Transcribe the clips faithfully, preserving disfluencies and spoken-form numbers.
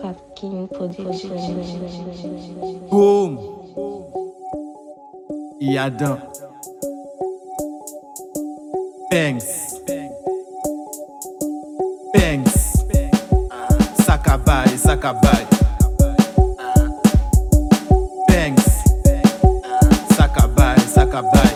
Fat King Production. Boom. Yadan. Bangs. Bangs. Sakabay, sakabay. Bangs. Sakabay, sakabay.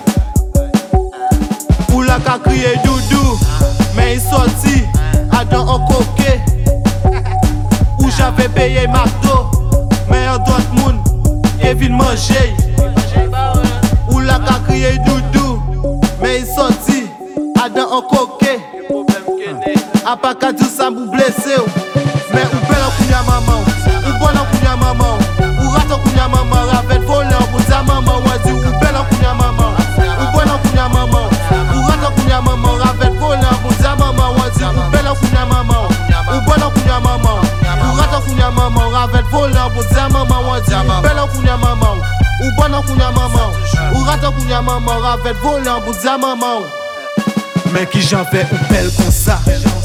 Oula ka kriye doudou, mais il sorti, Adam en coquet. Où j'avais payé marteau, mais en Dortmund, et vin manger. Oula ka kriye doudou, mais il sorti, Adam en coquet. A pas qu'à dire ça m'ou blessé, mais ou belle en kounya maman, ou bonne en kounya maman, ou rat en kounya maman, rappelle volé en bout de maman, ou dit ou belle en kounya maman, ou bonne en kounya maman, ou rat en kounya maman, rappelle volé en bout de maman, ou dit ou belle en kounya maman, ou bonne en kounya maman, ou rat en kounya maman, rappelle volé en bout de maman, ou dit ou belle en kounya maman, ou bonne en kounya maman, ou rat en kounya maman, rappelle volé en bout de maman. Mais qui j'en fais ou belle comme ça,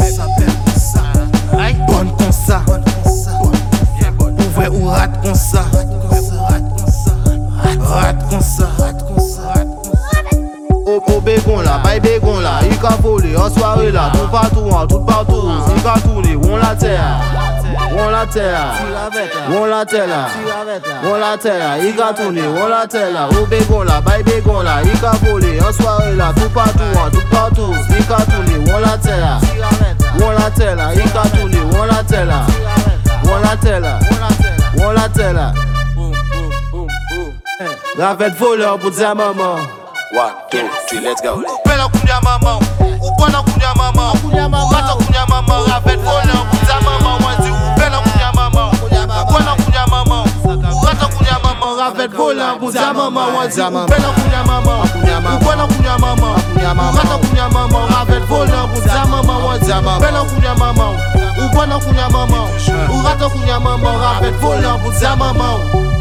bonne comme ça, ouvert ou rate comme ça, rate comme ça. Au oh, bégon là, bail bégon là, il a volé en soirée là, tout partout, tout partout, il a tourné, on la terre, on la terre, on la terre là, on la terre, il a tourné, on la terre là, au bégon là, bail bégon là, il a volé en soirée là, tout partout, tout partout, il a tourné, on la terre, on la terre là, il a tourné, on la terre là, on la terre là, on la terre là. La fête voleur pour dire maman. One, two, three, let's go. Belle en kounya maman, ou bonne en kounya maman, ou rat en kounya maman, rappelle voleur pour dire maman, moi dis ou belle en kounya maman, ou bonne en kounya maman, ou rat en kounya maman, rappelle voleur pour dire maman, moi dis ou belle en kounya maman, ou bonne en kounya maman, ou rat en kounya maman, rappelle voleur pour dire maman, moi dis belle en kounya maman, ou bonne en kounya maman, ou rat en kounya maman, rappelle voleur pour dire maman.